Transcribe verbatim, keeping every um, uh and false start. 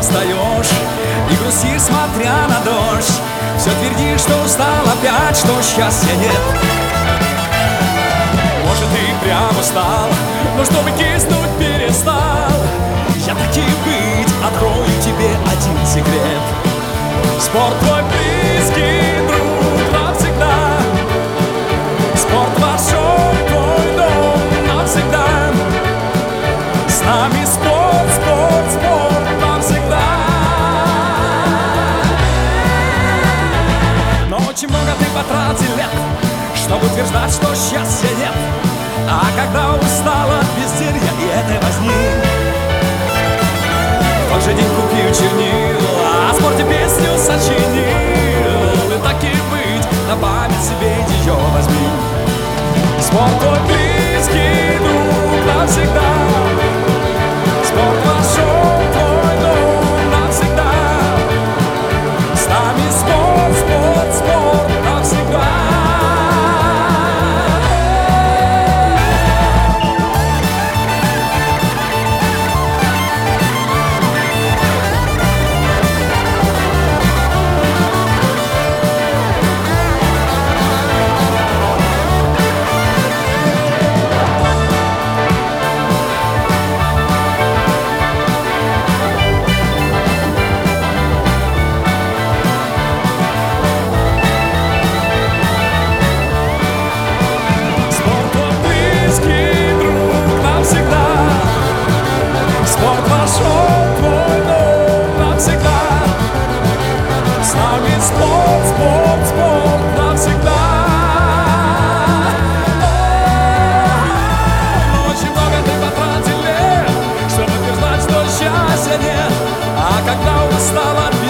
встаешь и грустишь, смотря на дождь. Все твердишь, что устал опять, что счастья нет. Может, ты прям устал, но чтобы киснуть перестал, я таки быть открою тебе один секрет. Спорт твой близкий друг навсегда. Спорт вошел в твой дом навсегда. С нами спорт, спорт, спорт навсегда. Но очень много ты потратил лет, чтобы утверждать, что счастья нет. А когда устал от безделья и этой возни, в тот же день купил чернил, а о спорте песню сочинил. И так и быть, на память себе ее возьми. Спорт твой близкий друг навсегда. Спорт вошел в твой дом навсегда. С нами спорт, спорт, спорт навсегда. Спорт вошел в твой дом навсегда. С нами спорт, спорт, спорт навсегда. Очень много ты потратил лет, чтобы утверждать, что счастья нет. А когда устал от